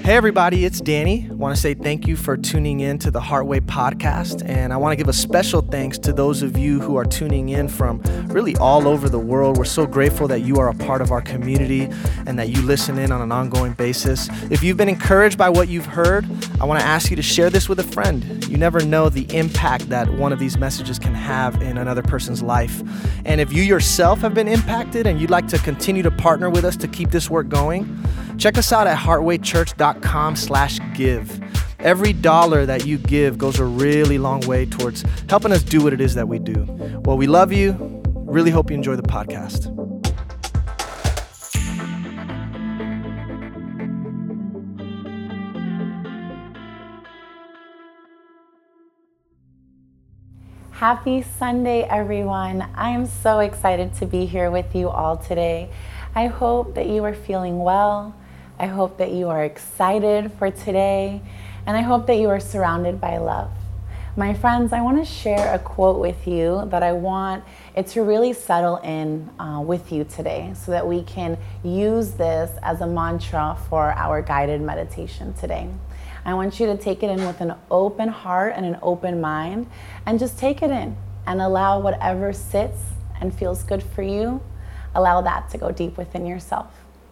Hey everybody, it's Danny. I want to say thank you for tuning in to the Heartway podcast, and I want to give a special thanks to those of you who are tuning in from really all over the world. We're so grateful that you are a part of our community and that you listen in on an ongoing basis. If you've been encouraged by what you've heard, I want to ask you to share this with a friend. You never know the impact that one of these messages can have in another person's life. And if you yourself have been impacted and you'd like to continue to partner with us to keep this work going, check us out at heartwaychurch.com/give. Every dollar that you give goes a really long way towards helping us do what it is that we do. Well, we love you. Really hope you enjoy the podcast. Happy Sunday, everyone. I am so excited to be here with you all today. I hope that you are feeling well. I hope that you are excited for today, and I hope that you are surrounded by love. My friends, I want to share a quote with you that I want it to really settle in with you today so that we can use this as a mantra for our guided meditation today. I want you to take it in with an open heart and an open mind, and just take it in and allow whatever sits and feels good for you, allow that to go deep within yourself.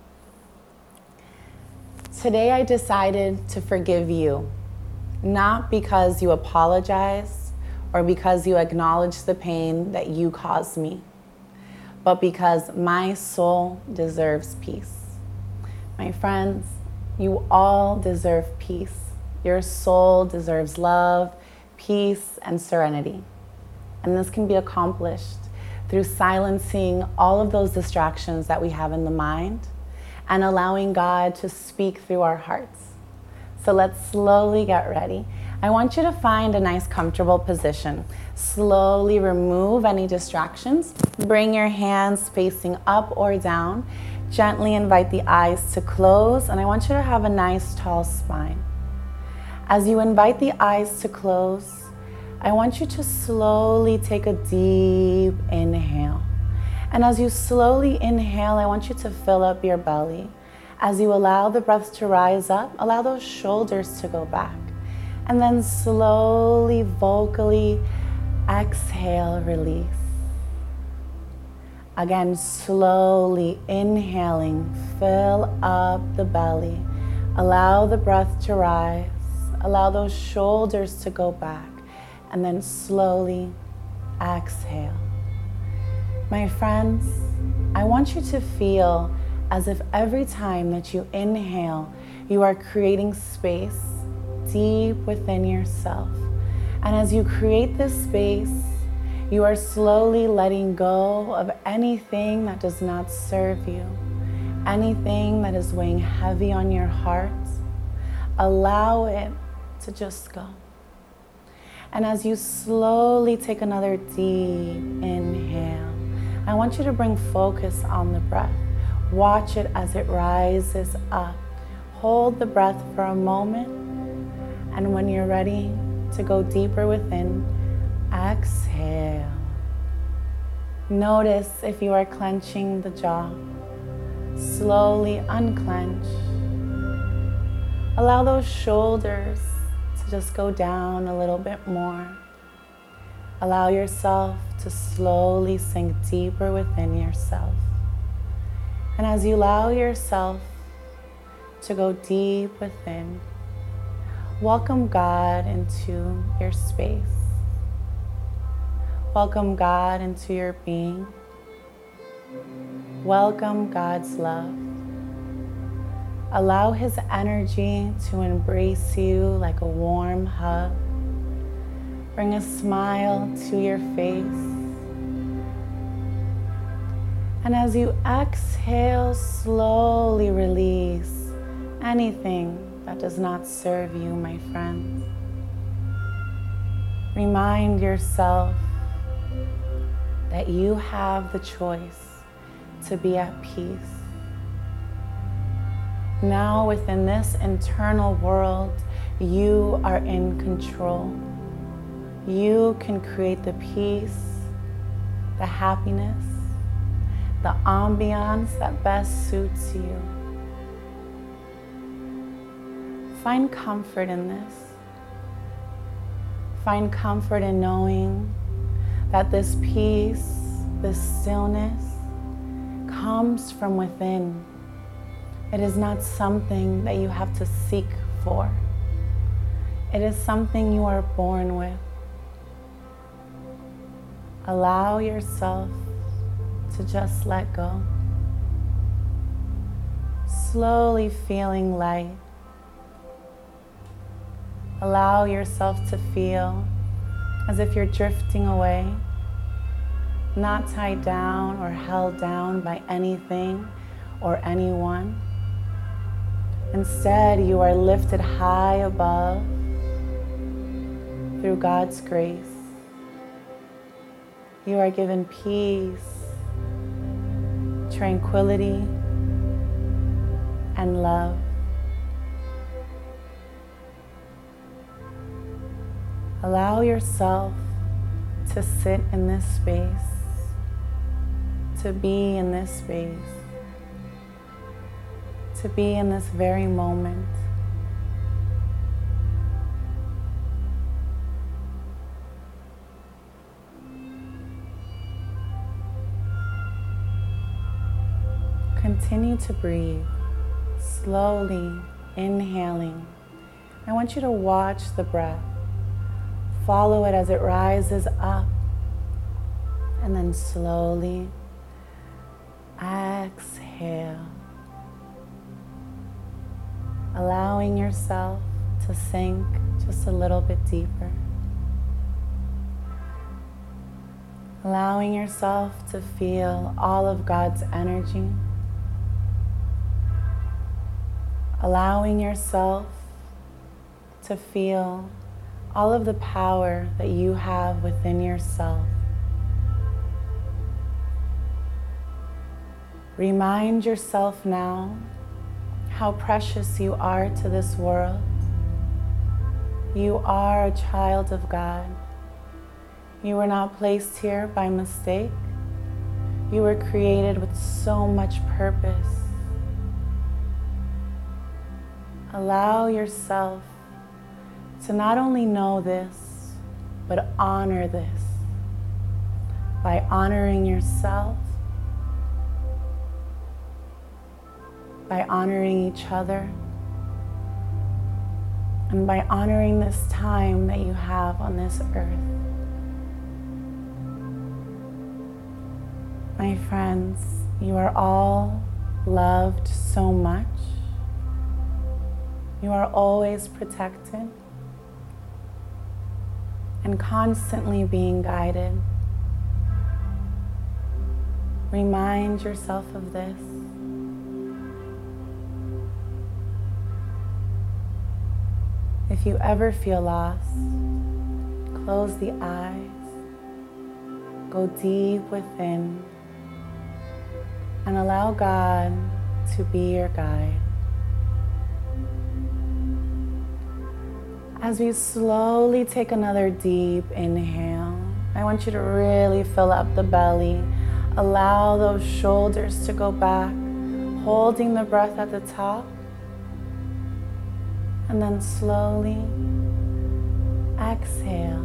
Today I decided to forgive you, not because you apologize or because you acknowledge the pain that you caused me, but because my soul deserves peace. My friends, you all deserve peace. Your soul deserves love, peace, and serenity. And this can be accomplished through silencing all of those distractions that we have in the mind and allowing God to speak through our hearts. So let's slowly get ready. I want you to find a nice comfortable position. Slowly remove any distractions. Bring your hands facing up or down. Gently invite the eyes to close, and I want you to have a nice tall spine. As you invite the eyes to close, I want you to slowly take a deep inhale. And as you slowly inhale, I want you to fill up your belly. As you allow the breath to rise up, allow those shoulders to go back. And then slowly, vocally exhale, release. Again, slowly inhaling, fill up the belly. Allow the breath to rise. Allow those shoulders to go back. And then slowly exhale. My friends, I want you to feel as if every time that you inhale, you are creating space deep within yourself. And as you create this space, you are slowly letting go of anything that does not serve you, anything that is weighing heavy on your heart. Allow it to just go. And as you slowly take another deep inhale, I want you to bring focus on the breath. Watch it as it rises up. Hold the breath for a moment, and when you're ready to go deeper within, exhale. Notice if you are clenching the jaw. Slowly unclench. Allow those shoulders to just go down a little bit more. Allow yourself to slowly sink deeper within yourself. And as you allow yourself to go deep within, welcome God into your space. Welcome God into your being. Welcome God's love. Allow His energy to embrace you like a warm hug. Bring a smile to your face. And as you exhale, slowly release anything that does not serve you, my friends. Remind yourself that you have the choice to be at peace. Now, within this internal world, you are in control. You can create the peace, the happiness, the ambiance that best suits you. Find comfort in this. Find comfort in knowing that this peace, this stillness comes from within. It is not something that you have to seek for. It is something you are born with. Allow yourself to just let go. Slowly feeling light. Allow yourself to feel as if you're drifting away, not tied down or held down by anything or anyone. Instead, you are lifted high above through God's grace. You are given peace, tranquility, and love. Allow yourself to sit in this space, to be in this space, to be in this very moment. Continue to breathe, slowly inhaling. I want you to watch the breath. Follow it as it rises up, and then slowly exhale, allowing yourself to sink just a little bit deeper, allowing yourself to feel all of God's energy, allowing yourself to feel all of the power that you have within yourself. Remind yourself now how precious you are to this world. You are a child of God. You were not placed here by mistake. You were created with so much purpose. Allow yourself to not only know this, but honor this by honoring yourself, by honoring each other, and by honoring this time that you have on this earth. My friends, you are all loved so much. You are always protected and constantly being guided. Remind yourself of this. If you ever feel lost, close the eyes, go deep within, and allow God to be your guide. As we slowly take another deep inhale, I want you to really fill up the belly. Allow those shoulders to go back, holding the breath at the top. And then slowly exhale.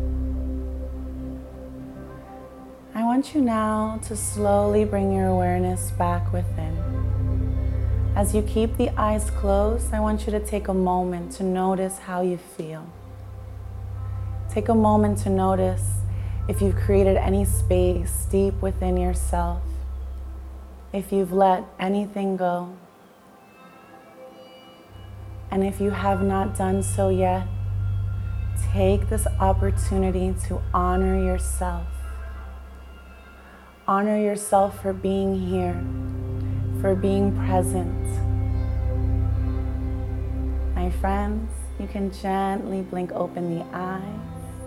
I want you now to slowly bring your awareness back within. As you keep the eyes closed, I want you to take a moment to notice how you feel. Take a moment to notice if you've created any space deep within yourself, if you've let anything go. And if you have not done so yet, take this opportunity to honor yourself. Honor yourself for being here, for being present. My friends, you can gently blink open the eyes.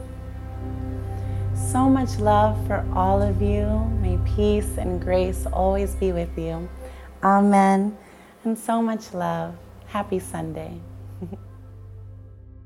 So much love for all of you. May peace and grace always be with you. Amen. And so much love. Happy Sunday.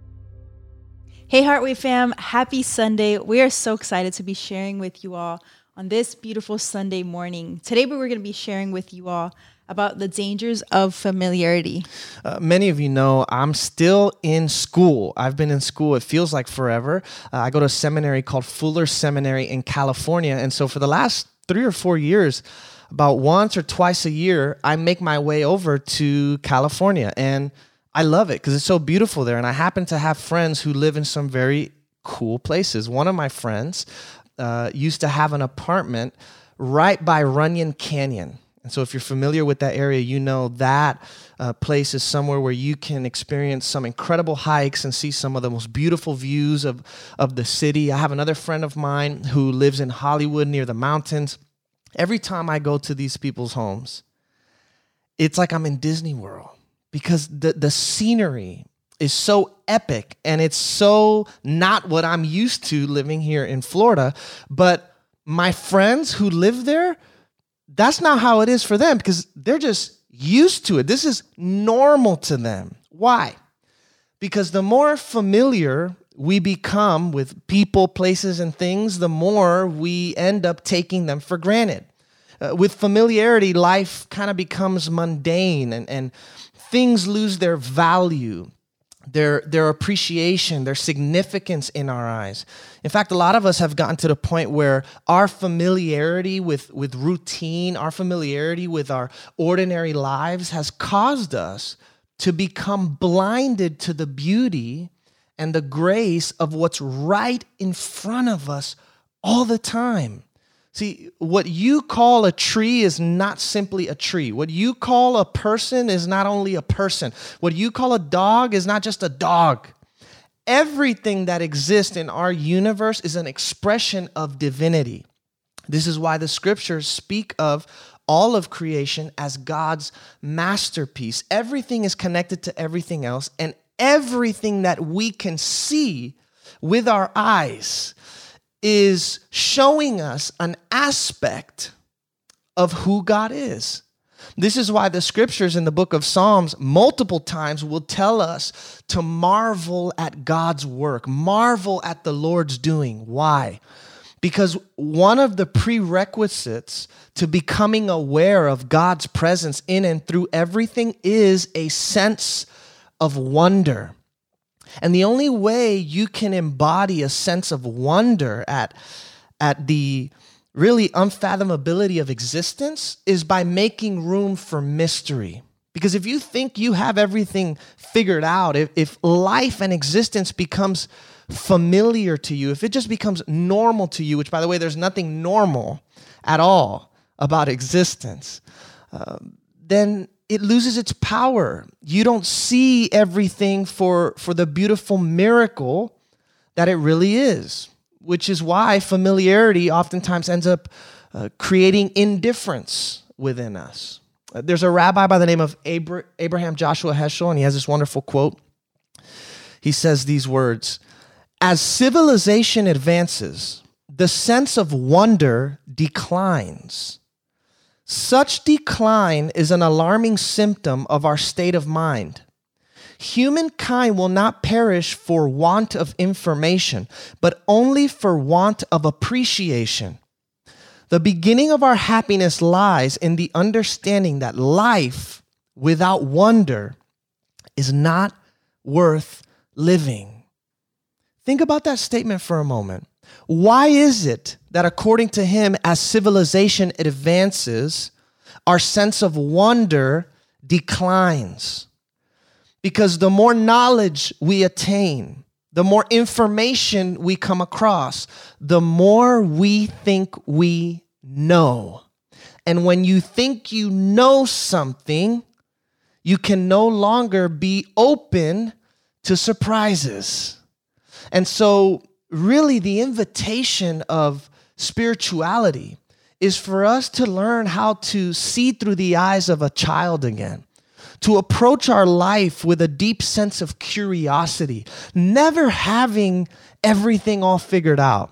Hey Heartway fam, happy Sunday. We are so excited to be sharing with you all on this beautiful Sunday morning. Today, we're going to be sharing with you all about the dangers of familiarity. Many of you know I'm still in school. I've been in school, it feels like forever. I go to a seminary called Fuller Seminary in California. And so for the last 3 or 4 years, about once or twice a year, I make my way over to California. And I love it because it's so beautiful there. And I happen to have friends who live in some very cool places. One of my friends used to have an apartment right by Runyon Canyon. And so if you're familiar with that area, you know that place is somewhere where you can experience some incredible hikes and see some of the most beautiful views of the city. I have another friend of mine who lives in Hollywood near the mountains. Every time I go to these people's homes, it's like I'm in Disney World because the scenery is so epic and it's so not what I'm used to living here in Florida. But my friends who live there, that's not how it is for them because they're just used to it. This is normal to them. Why? Because the more familiar we become with people, places, and things, the more we end up taking them for granted. With familiarity, life kind of becomes mundane and things lose their value, their appreciation, their significance in our eyes. In fact, a lot of us have gotten to the point where our familiarity with routine, our familiarity with our ordinary lives has caused us to become blinded to the beauty and the grace of what's right in front of us all the time. See, what you call a tree is not simply a tree. What you call a person is not only a person. What you call a dog is not just a dog. Everything that exists in our universe is an expression of divinity. This is why the scriptures speak of all of creation as God's masterpiece. Everything is connected to everything else, and everything that we can see with our eyes is showing us an aspect of who God is. This is why the scriptures in the book of Psalms multiple times will tell us to marvel at God's work, marvel at the Lord's doing. Why? Because one of the prerequisites to becoming aware of God's presence in and through everything is a sense of wonder. And the only way you can embody a sense of wonder at the really unfathomability of existence is by making room for mystery. Because if you think you have everything figured out, if life and existence becomes familiar to you, if it just becomes normal to you, which, by the way, there's nothing normal at all about existence, then it loses its power. You don't see everything for the beautiful miracle that it really is, which is why familiarity oftentimes ends up creating indifference within us. There's a rabbi by the name of Abraham Joshua Heschel, and he has this wonderful quote. He says these words: "As civilization advances, the sense of wonder declines. Such decline is an alarming symptom of our state of mind. Humankind will not perish for want of information, but only for want of appreciation. The beginning of our happiness lies in the understanding that life without wonder is not worth living." Think about that statement for a moment. Why is it that, according to him, as civilization advances, our sense of wonder declines? Because the more knowledge we attain, the more information we come across, the more we think we know. And when you think you know something, you can no longer be open to surprises. And so, really, the invitation of spirituality is for us to learn how to see through the eyes of a child again, to approach our life with a deep sense of curiosity, never having everything all figured out.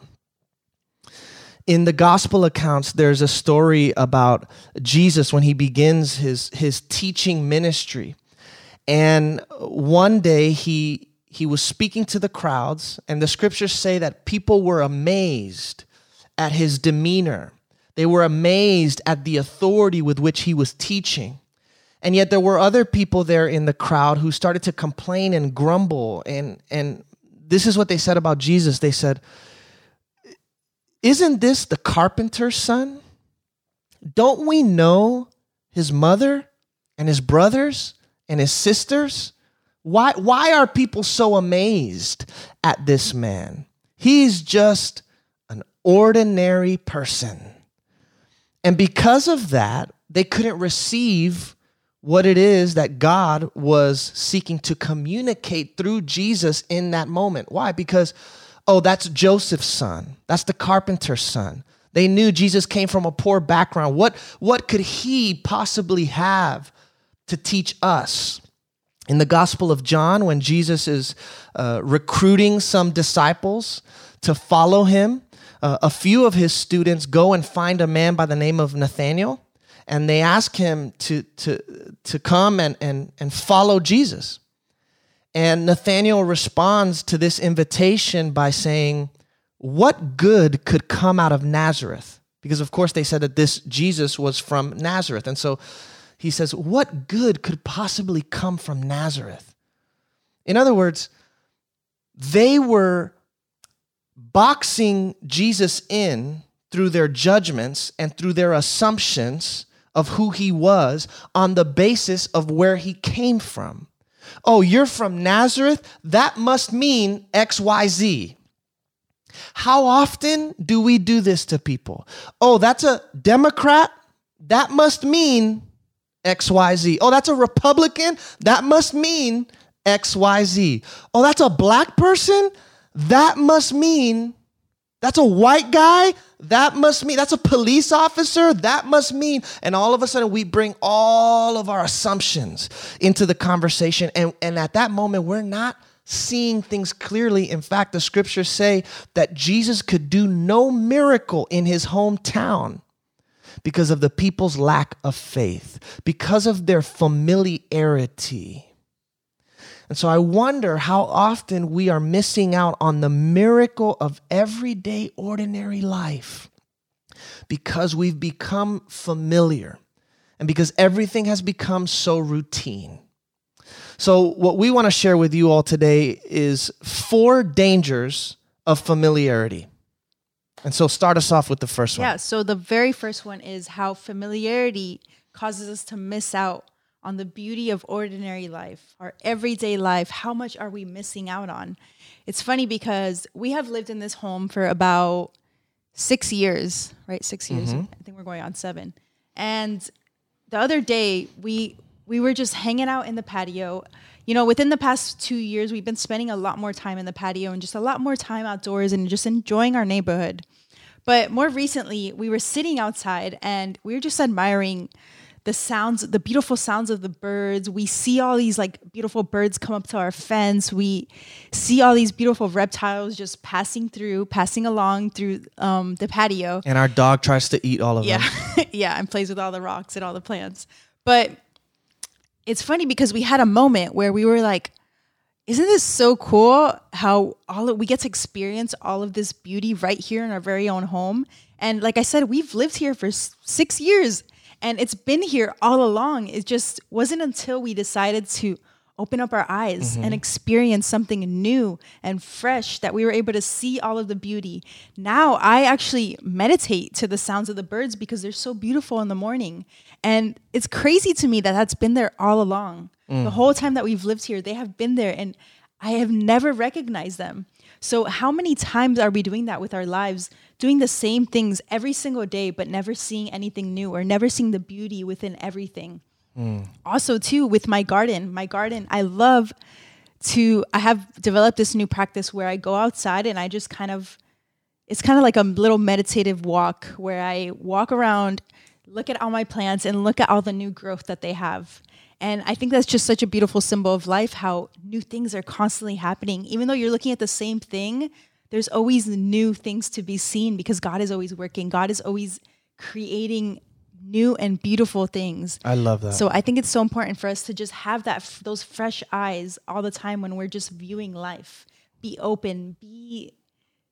In the gospel accounts, there's a story about Jesus when he begins his teaching ministry. And one day he was speaking to the crowds, and the scriptures say that people were amazed at his demeanor. They were amazed at the authority with which he was teaching. And yet there were other people there in the crowd who started to complain and grumble. And this is what they said about Jesus. They said, "Isn't this the carpenter's son? Don't we know his mother and his brothers and his sisters? Why are people so amazed at this man? He's just an ordinary person." And because of that, they couldn't receive what it is that God was seeking to communicate through Jesus in that moment. Why? Because, that's Joseph's son. That's the carpenter's son. They knew Jesus came from a poor background. What could he possibly have to teach us? In the Gospel of John, when Jesus is recruiting some disciples to follow him, a few of his students go and find a man by the name of Nathanael, and they ask him to come and follow Jesus. And Nathanael responds to this invitation by saying, "What good could come out of Nazareth?" Because, of course, they said that this Jesus was from Nazareth. And so he says, what good could possibly come from Nazareth? In other words, they were boxing Jesus in through their judgments and through their assumptions of who he was on the basis of where he came from. Oh, you're from Nazareth? That must mean XYZ. How often do we do this to people? Oh, that's a Democrat? That must mean XYZ. Oh, that's a Republican? That must mean XYZ. Oh, that's a black person? That must mean, that's a white guy? That must mean, that's a police officer? That must mean, and all of a sudden we bring all of our assumptions into the conversation. And at that moment, we're not seeing things clearly. In fact, the scriptures say that Jesus could do no miracle in his hometown because of the people's lack of faith, because of their familiarity. And so I wonder how often we are missing out on the miracle of everyday, ordinary life because we've become familiar and because everything has become so routine. So what we want to share with you all today is 4 dangers of familiarity. And so start us off with the first one. Yeah, so the very first one is how familiarity causes us to miss out on the beauty of ordinary life, our everyday life. How much are we missing out on? It's funny because we have lived in this home for about 6 years, right? 6 years. I think we're going on 7. And the other day, we were just hanging out in the patio. You know, within the past 2 years, we've been spending a lot more time in the patio and just a lot more time outdoors and just enjoying our neighborhood. But more recently, we were sitting outside and we were just admiring the sounds, the beautiful sounds of the birds. We see all these like beautiful birds come up to our fence. We see all these beautiful reptiles just passing along through the patio. And our dog tries to eat all of them. Yeah, and plays with all the rocks and all the plants. But it's funny because we had a moment where we were like, isn't this so cool how we get to experience all of this beauty right here in our very own home? And like I said, we've lived here for 6 years. And it's been here all along. It just wasn't until we decided to open up our eyes and experience something new and fresh that we were able to see all of the beauty. Now I actually meditate to the sounds of the birds because they're so beautiful in the morning. And it's crazy to me that that's been there all along. The whole time that we've lived here, they have been there and I have never recognized them. So how many times are we doing that with our lives, doing the same things every single day, but never seeing anything new or never seeing the beauty within everything? Also, too, with my garden, I have developed this new practice where I go outside and I just it's kind of like a little meditative walk where I walk around, look at all my plants and look at all the new growth that they have. And I think that's just such a beautiful symbol of life, how new things are constantly happening. Even though you're looking at the same thing, there's always new things to be seen because God is always working. God is always creating new and beautiful things. I love that. So I think it's so important for us to just have those fresh eyes all the time when we're just viewing life. Be open, be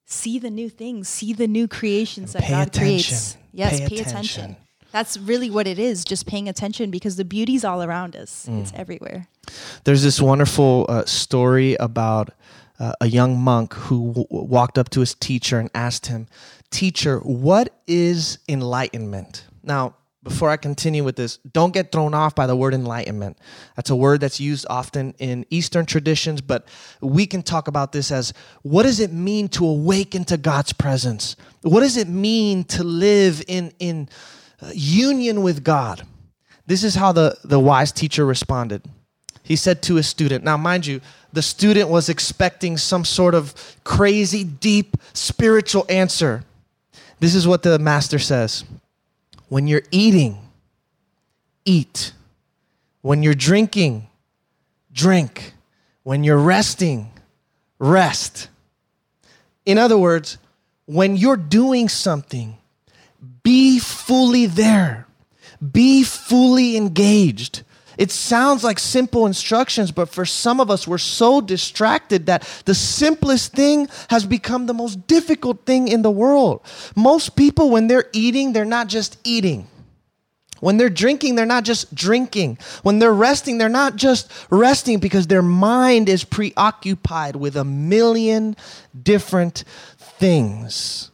see the new things, see the new creations that pay God attention. creates. Yes, Pay pay attention. That's really what it is, just paying attention, because the beauty's all around us. It's everywhere. There's this wonderful story about a young monk who walked up to his teacher and asked him, "Teacher, what is enlightenment?" Now, before I continue with this, don't get thrown off by the word enlightenment. That's a word that's used often in Eastern traditions, but we can talk about this as, what does it mean to awaken to God's presence? What does it mean to live in union with God? This is how the wise teacher responded. He said to his student, now mind you, the student was expecting some sort of crazy, deep, spiritual answer. This is what the master says. When you're eating, eat. When you're drinking, drink. When you're resting, rest. In other words, when you're doing something, be fully there. Be fully engaged. It sounds like simple instructions, but for some of us, we're so distracted that the simplest thing has become the most difficult thing in the world. Most people, when they're eating, they're not just eating. When they're drinking, they're not just drinking. When they're resting, they're not just resting because their mind is preoccupied with a million different things.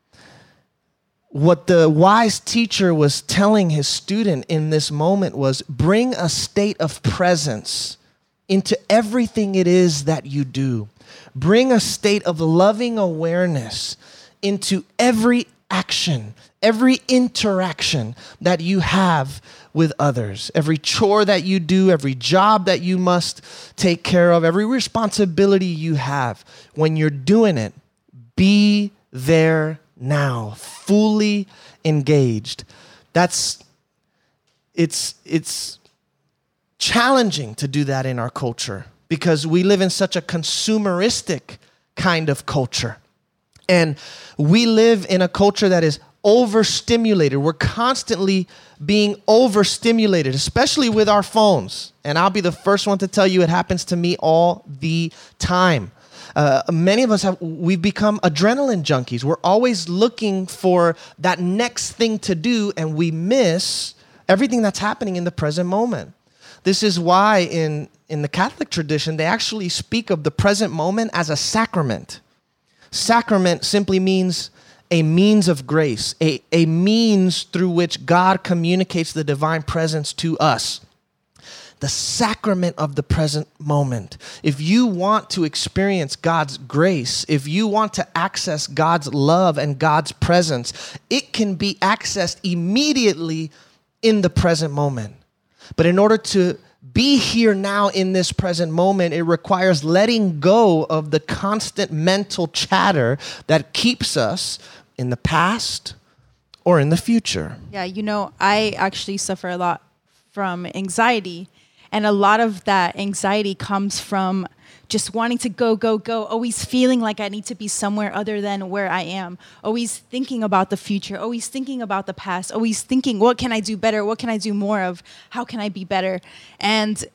What the wise teacher was telling his student in this moment was, bring a state of presence into everything it is that you do. Bring a state of loving awareness into every action, every interaction that you have with others, every chore that you do, every job that you must take care of, every responsibility you have. When you're doing it, be there now, fully engaged. It's challenging to do that in our culture because we live in such a consumeristic kind of culture. And we live in a culture that is overstimulated. We're constantly being overstimulated, especially with our phones. And I'll be the first one to tell you it happens to me all the time. Many of us we've become adrenaline junkies. We're always looking for that next thing to do, and we miss everything that's happening in the present moment. This is why in the Catholic tradition, they actually speak of the present moment as a sacrament. Sacrament simply means a means of grace, a means through which God communicates the divine presence to us. The sacrament of the present moment. If you want to experience God's grace, if you want to access God's love and God's presence, it can be accessed immediately in the present moment. But in order to be here now in this present moment, it requires letting go of the constant mental chatter that keeps us in the past or in the future. Yeah, I actually suffer a lot from anxiety. And a lot of that anxiety comes from just wanting to go, always feeling like I need to be somewhere other than where I am, always thinking about the future, always thinking about the past, always thinking, what can I do better? What can I do more of? How can I be better? And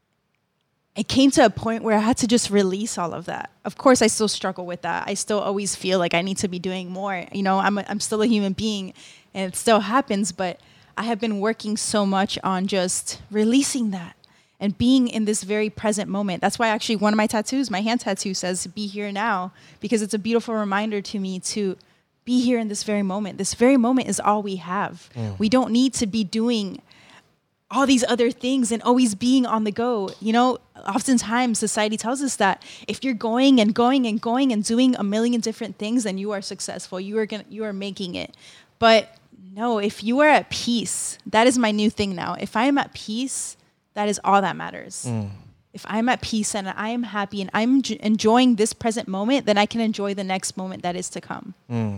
it came to a point where I had to just release all of that. Of course, I still struggle with that. I still always feel like I need to be doing more. I'm still a human being, and it still happens, but I have been working so much on just releasing that and being in this very present moment. That's why actually one of my tattoos, my hand tattoo says, be here now, because it's a beautiful reminder to me to be here in this very moment. This very moment is all we have. We don't need to be doing all these other things and always being on the go. Oftentimes society tells us that if you're going and going and going and doing a million different things, then you are successful. You are making it. But no, if you are at peace, that is my new thing now. If I am at peace, that is all that matters. If I'm at peace and I am happy and I'm enjoying this present moment, then I can enjoy the next moment that is to come.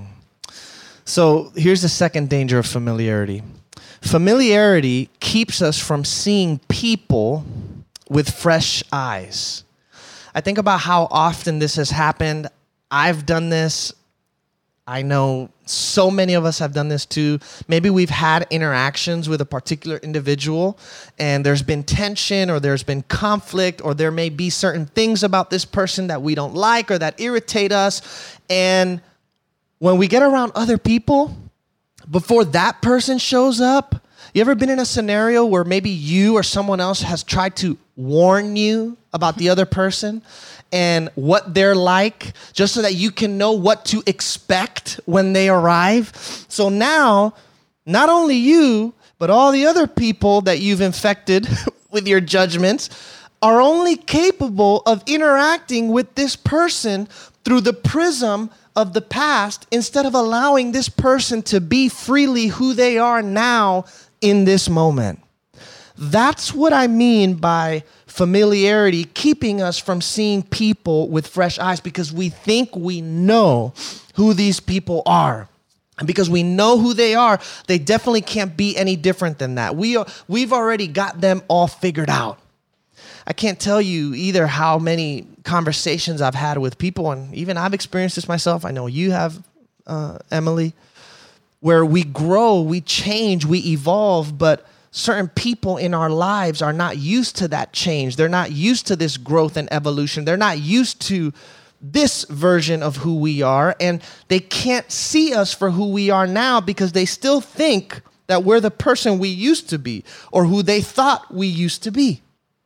So here's the second danger of familiarity. Familiarity keeps us from seeing people with fresh eyes. I think about how often this has happened. I've done this. I know so many of us have done this too. Maybe we've had interactions with a particular individual and there's been tension or there's been conflict or there may be certain things about this person that we don't like or that irritate us. And when we get around other people, before that person shows up, you ever been in a scenario where maybe you or someone else has tried to warn you about the other person and what they're like, just so that you can know what to expect when they arrive? So now, not only you, but all the other people that you've infected with your judgments are only capable of interacting with this person through the prism of the past, instead of allowing this person to be freely who they are now in this moment. That's what I mean by familiarity keeping us from seeing people with fresh eyes, because we think we know who these people are. And because we know who they are, they definitely can't be any different than that. We've already got them all figured out. I can't tell you either how many conversations I've had with people, and even I've experienced this myself. I know you have, Emily, where we grow, we change, we evolve, but certain people in our lives are not used to that change. They're not used to this growth and evolution. They're not used to this version of who we are, and they can't see us for who we are now because they still think that we're the person we used to be or who they thought we used to be.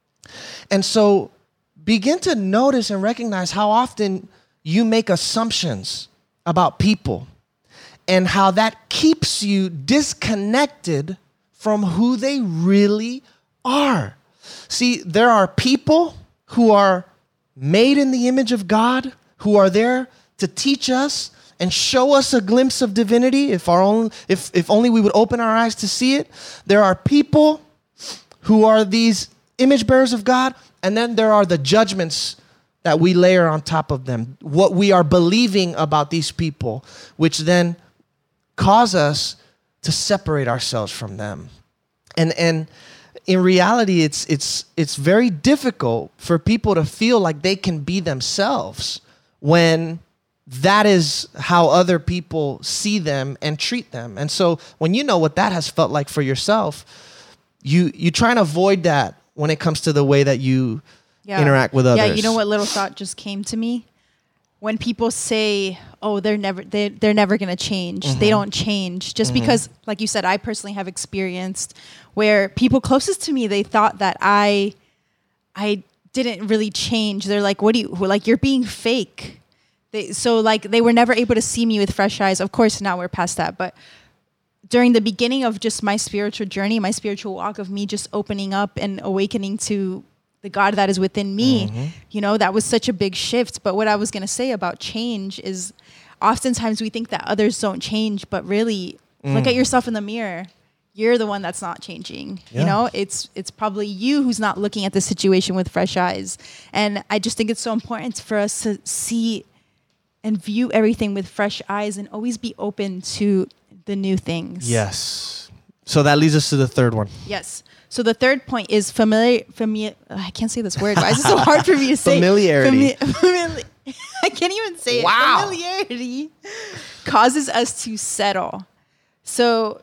And so begin to notice and recognize how often you make assumptions about people and how that keeps you disconnected from who they really are. See, there are people who are made in the image of God, who are there to teach us and show us a glimpse of divinity if only we would open our eyes to see it. There are people who are these image bearers of God, and then there are the judgments that we layer on top of them, what we are believing about these people, which then cause us to separate ourselves from them. And in reality, it's very difficult for people to feel like they can be themselves when that is how other people see them and treat them. And so when you know what that has felt like for yourself, you try and avoid that when it comes to the way that you interact with others. Yeah, you know what little thought just came to me? When people say, oh, they're never going to change. Mm-hmm. They don't change. Just because, like you said, I personally have experienced where people closest to me, they thought that I didn't really change. They're like, you're being fake. They were never able to see me with fresh eyes. Of course, now we're past that. But during the beginning of just my spiritual journey, my spiritual walk of me just opening up and awakening to the God that is within me, that was such a big shift. But what I was going to say about change is oftentimes we think that others don't change, but really look at yourself in the mirror. You're the one that's not changing. Yeah. It's probably you who's not looking at the situation with fresh eyes. And I just think it's so important for us to see and view everything with fresh eyes and always be open to the new things. Yes. So that leads us to the third one. Yes. So the third point is I can't say this word. Why is it so hard for me to say? Familiarity. I can't even say it. Wow. Familiarity causes us to settle. So,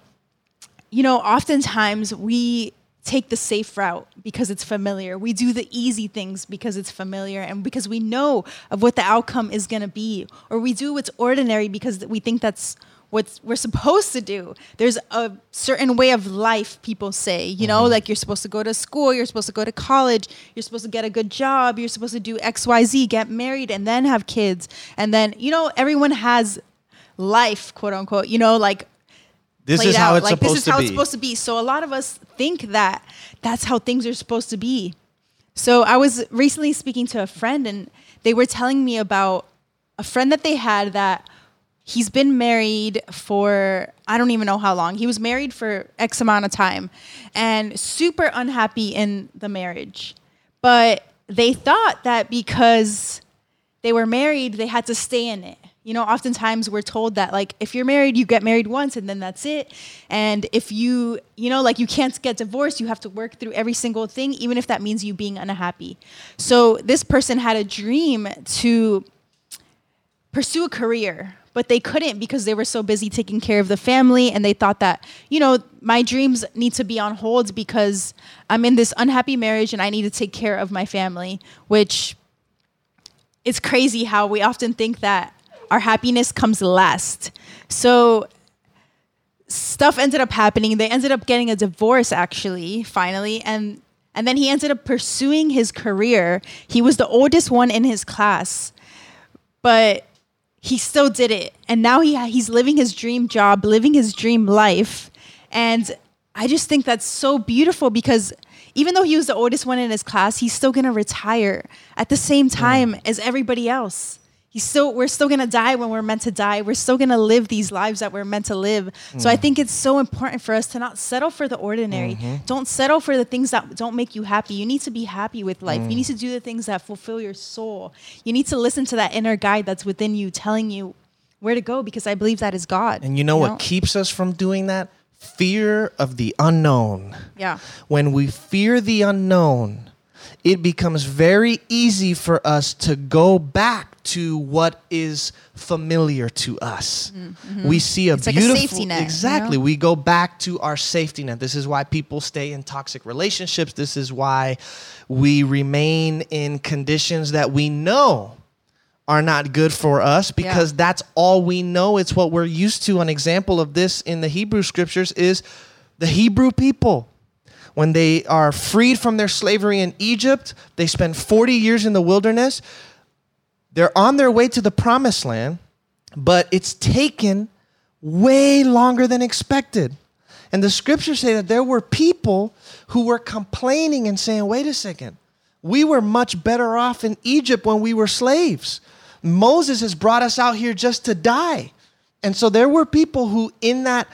oftentimes we take the safe route because it's familiar. We do the easy things because it's familiar and because we know of what the outcome is going to be. Or we do what's ordinary because we think that's what we're supposed to do. There's a certain way of life, people say, like you're supposed to go to school, you're supposed to go to college, you're supposed to get a good job, you're supposed to do X, Y, Z, get married and then have kids. And then, everyone has life, quote unquote, this is how it's supposed to be. This is how it's supposed to be. So a lot of us think that that's how things are supposed to be. So I was recently speaking to a friend and they were telling me about a friend that they had that he's been married for, I don't even know how long. He was married for X amount of time and super unhappy in the marriage. But they thought that because they were married, they had to stay in it. Oftentimes we're told that if you're married, you get married once and then that's it. And if you can't get divorced, you have to work through every single thing, even if that means you being unhappy. So this person had a dream to pursue a career, but they couldn't because they were so busy taking care of the family. And they thought that, my dreams need to be on hold because I'm in this unhappy marriage and I need to take care of my family, which it's crazy how we often think that our happiness comes last. So stuff ended up happening. They ended up getting a divorce, actually, finally. And then he ended up pursuing his career. He was the oldest one in his class, but he still did it. And now he's living his dream job, living his dream life. And I just think that's so beautiful because even though he was the oldest one in his class, he's still going to retire at the same time as everybody else. We're still going to die when we're meant to die. We're still going to live these lives that we're meant to live. So I think it's so important for us to not settle for the ordinary. Don't settle for the things that don't make you happy. You need to be happy with life. You need to do the things that fulfill your soul. You need to listen to that inner guide that's within you telling you where to go, because I believe that is God. And you know what keeps us from doing that? Fear of the unknown. Yeah. When we fear the unknown, it becomes very easy for us to go back to what is familiar to us. We see It's like a safety net. Exactly. We go back to our safety net. This is why people stay in toxic relationships. This is why we remain in conditions that we know are not good for us, because that's all we know. It's what we're used to. An example of this in the Hebrew scriptures is the Hebrew people. When they are freed from their slavery in Egypt, they spend 40 years in the wilderness. They're on their way to the promised land, but it's taken way longer than expected. And the scriptures say that there were people who were complaining and saying, wait a second, we were much better off in Egypt when we were slaves. Moses has brought us out here just to die. And so there were people who in that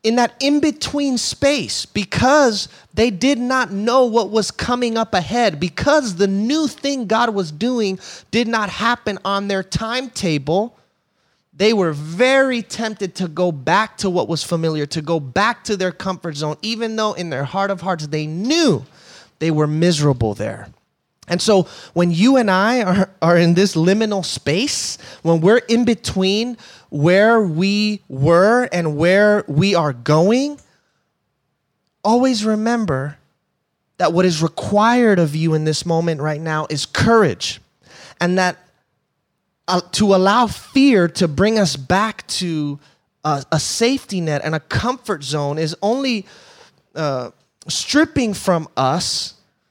in-between space, because they did not know what was coming up ahead, because the new thing God was doing did not happen on their timetable, they were very tempted to go back to what was familiar, to go back to their comfort zone, even though in their heart of hearts they knew they were miserable there. And so when you and I are in this liminal space, when we're in between where we were and where we are going, always remember that what is required of you in this moment right now is courage. And that to allow fear to bring us back to a safety net and a comfort zone is only stripping from us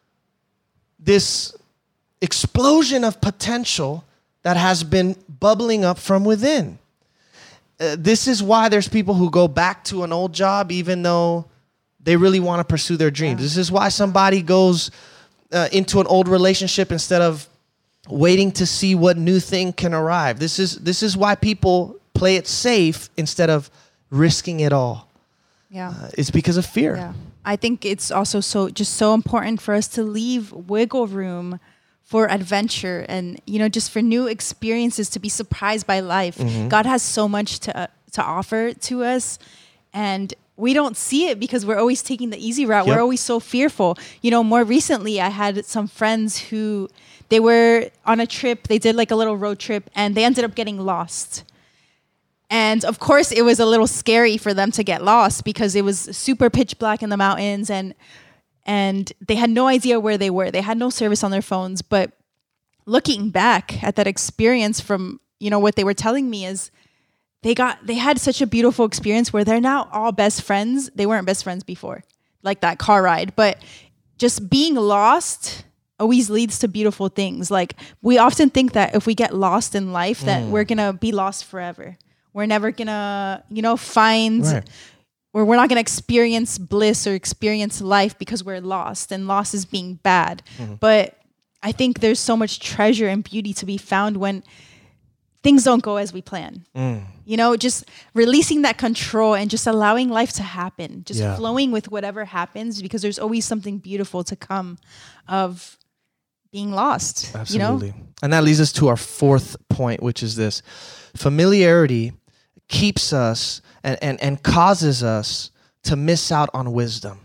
this explosion of potential that has been bubbling up from within. This is why there's people who go back to an old job even though they really want to pursue their dreams. This is why somebody goes into an old relationship instead of waiting to see what new thing can arrive. This is why people play it safe instead of risking it all. It's because of fear. Yeah. I think it's also so important for us to leave wiggle room for adventure and, just for new experiences, to be surprised by life. God has so much to offer to us, and we don't see it because we're always taking the easy route. We're always so fearful. More recently, I had some friends who, they were on a trip. They did like a little road trip, and they ended up getting lost. And of course, it was a little scary for them to get lost because it was super pitch black in the mountains, and they had no idea where they were. They had no service on their phones. But looking back at that experience from, what they were telling me is they had such a beautiful experience where they're now all best friends. They weren't best friends before, like that car ride. But just being lost always leads to beautiful things. Like, we often think that if we get lost in life, that we're going to be lost forever. We're never going to, find... Right. Or we're not going to experience bliss or experience life because we're lost, and loss is being bad. But I think there's so much treasure and beauty to be found when things don't go as we plan. Just releasing that control and just allowing life to happen, just flowing with whatever happens, because there's always something beautiful to come of being lost. Absolutely. And that leads us to our fourth point, which is this: familiarity keeps us and causes us to miss out on wisdom.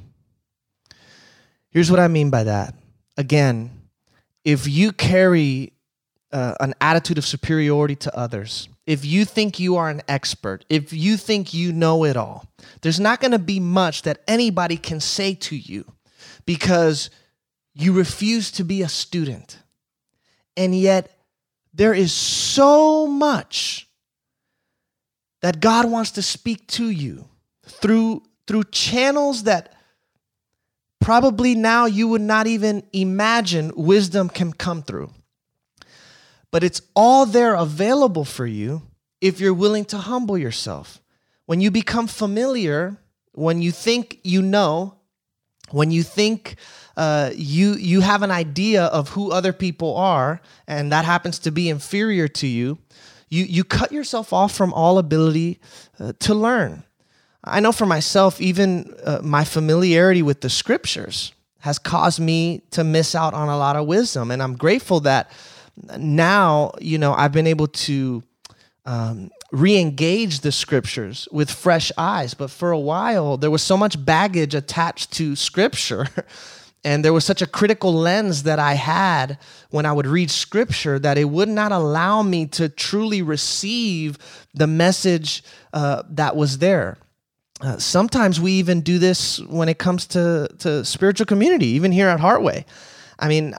Here's what I mean by that. Again, if you carry an attitude of superiority to others, if you think you are an expert, if you think you know it all, there's not going to be much that anybody can say to you because you refuse to be a student. And yet there is so much that God wants to speak to you through channels that probably now you would not even imagine wisdom can come through. But it's all there available for you if you're willing to humble yourself. When you become familiar, when you think you know, when you think you have an idea of who other people are, and that happens to be inferior to you, you cut yourself off from all ability to learn. I know for myself, even my familiarity with the scriptures has caused me to miss out on a lot of wisdom. And I'm grateful that now, I've been able to re-engage the scriptures with fresh eyes. But for a while, there was so much baggage attached to scripture. And there was such a critical lens that I had when I would read scripture that it would not allow me to truly receive the message that was there. Sometimes we even do this when it comes to spiritual community, even here at Heartway. I mean,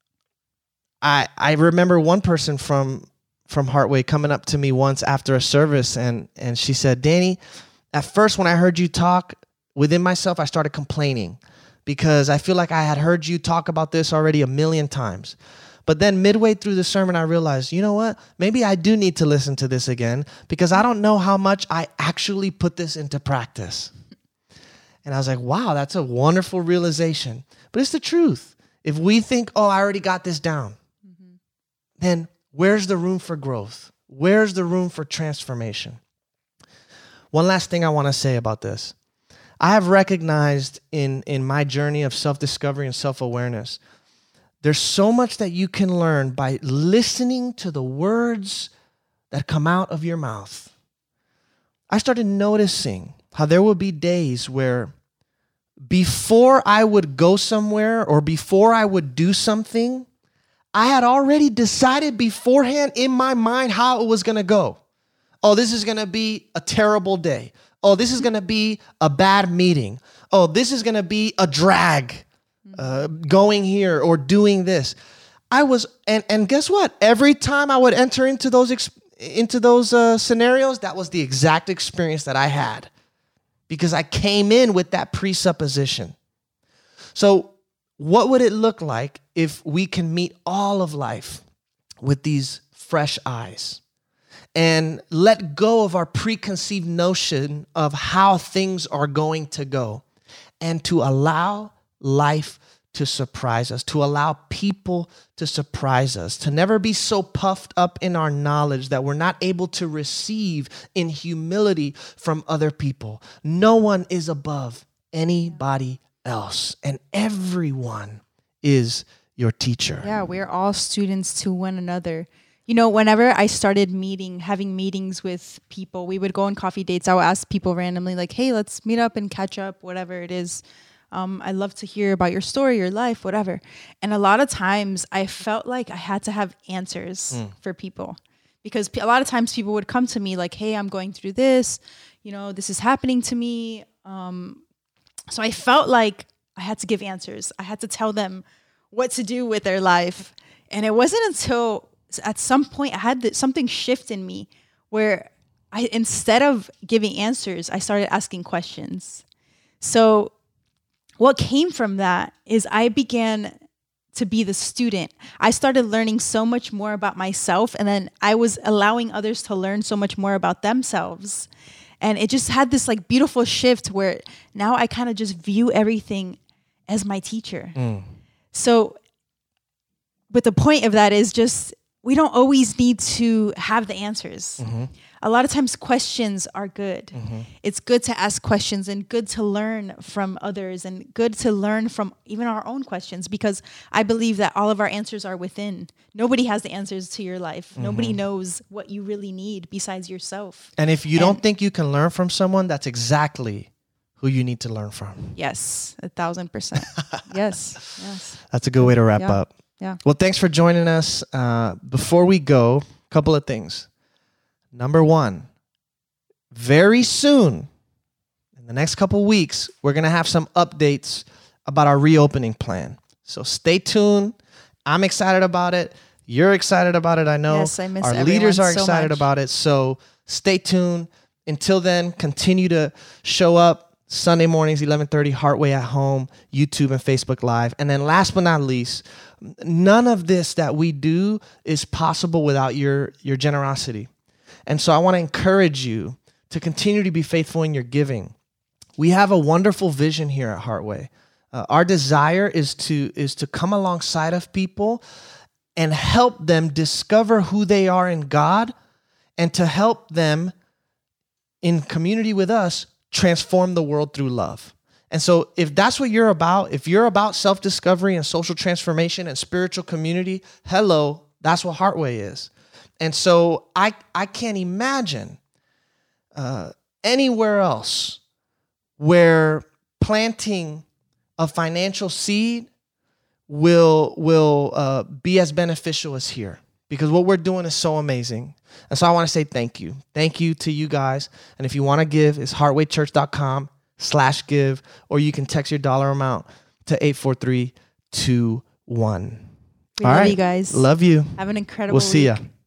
I remember one person from Heartway coming up to me once after a service, and she said, Danny, at first when I heard you talk, within myself, I started complaining because I feel like I had heard you talk about this already a million times. But then midway through the sermon, I realized, you know what? Maybe I do need to listen to this again because I don't know how much I actually put this into practice. And I was like, wow, that's a wonderful realization. But it's the truth. If we think, oh, I already got this down, then where's the room for growth? Where's the room for transformation? One last thing I want to say about this. I have recognized in my journey of self-discovery and self-awareness, there's so much that you can learn by listening to the words that come out of your mouth. I started noticing how there would be days where before I would go somewhere or before I would do something, I had already decided beforehand in my mind how it was going to go. Oh, this is going to be a terrible day. Oh, this is going to be a bad meeting. Oh, this is going to be a drag. Going here or doing this. I was, and guess what? Every time I would enter into those scenarios, that was the exact experience that I had because I came in with that presupposition. So what would it look like if we can meet all of life with these fresh eyes and let go of our preconceived notion of how things are going to go and to allow life to surprise us, to allow people to surprise us, to never be so puffed up in our knowledge that we're not able to receive in humility from other people. No one is above anybody else, and everyone is your teacher. Yeah, we're all students to one another. Whenever I started having meetings with people, we would go on coffee dates. I would ask people randomly, like, hey, let's meet up and catch up, whatever it is. I'd love to hear about your story, your life, whatever. And a lot of times I felt like I had to have answers for people because a lot of times people would come to me like, hey, I'm going through this, this is happening to me. So I felt like I had to give answers. I had to tell them what to do with their life. And it wasn't until at some point I had something shift in me where instead of giving answers, I started asking questions. So what came from that is I began to be the student. I started learning so much more about myself, and then I was allowing others to learn so much more about themselves. And it just had this like beautiful shift where now I kind of just view everything as my teacher. So, but the point of that is just we don't always need to have the answers. A lot of times questions are good. It's good to ask questions and good to learn from others and good to learn from even our own questions because I believe that all of our answers are within. Nobody has the answers to your life. Nobody knows what you really need besides yourself. And if you don't think you can learn from someone, that's exactly who you need to learn from. Yes, 1,000%. Yes. That's a good way to wrap up. Yeah. Well, thanks for joining us. Before we go, a couple of things. Number one, very soon, in the next couple weeks, we're going to have some updates about our reopening plan. So stay tuned. I'm excited about it. You're excited about it, I know. Yes, I miss our leaders are so excited much. about it. So stay tuned. Until then, continue to show up Sunday mornings, 11:30, Heartway at Home, YouTube and Facebook Live. And then last but not least, none of this that we do is possible without your generosity. And so I want to encourage you to continue to be faithful in your giving. We have a wonderful vision here at Heartway. Our desire is to come alongside of people and help them discover who they are in God, and to help them in community with us transform the world through love. And so if that's what you're about, if you're about self-discovery and social transformation and spiritual community, hello, that's what Heartway is. And so I can't imagine anywhere else where planting a financial seed will be as beneficial as here, because what we're doing is so amazing. And so I want to say thank you. Thank you to you guys. And if you want to give, it's heartwaychurch.com/give, or you can text your dollar amount to 84321. We love you guys. Love you. Have an incredible We'll see week. ya.